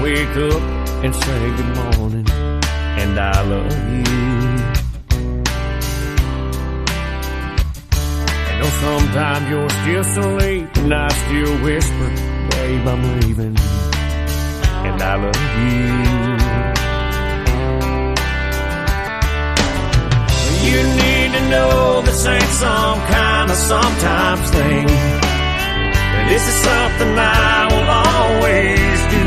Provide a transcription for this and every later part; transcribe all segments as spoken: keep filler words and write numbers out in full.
wake up and say good morning, and I love you. I know sometimes you're still asleep, and I still whisper, babe, I'm leaving, and I love you. You need to know this ain't some kind of sometimes thing. This is something I will always do.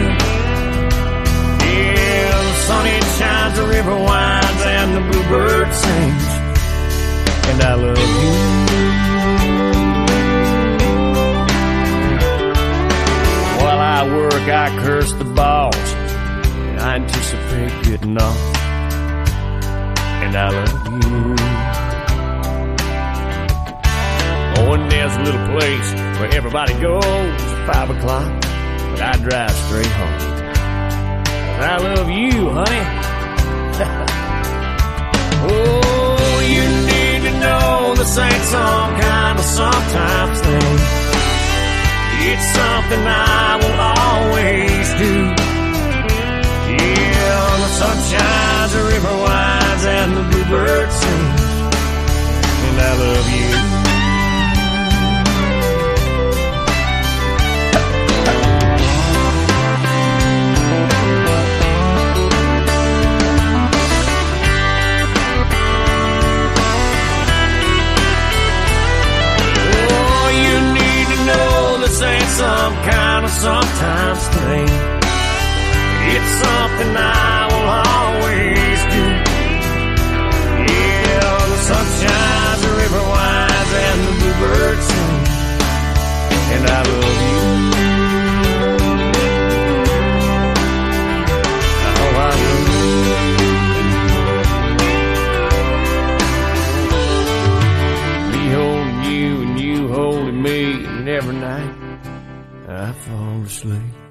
Yeah, the sun it shines, the river winds, and the bluebird sings, and I love you. While I work, I curse the boss, and I anticipate getting off, and I love you. Oh, and there's a little place where everybody goes at five o'clock, but I drive straight home. I love you, honey. Oh, you need to know this ain't some kind of sometimes thing. It's something I will always do. Yeah, the sun shines, the river winds, and the bluebird sings, and I love you. This ain't some kind of sometimes thing. It's something I will always do. Yeah, the sun shines, the river winds, and the bluebird sings, and I love you. Oh, I love you. Me holding you and you holding me, and every night I fall asleep.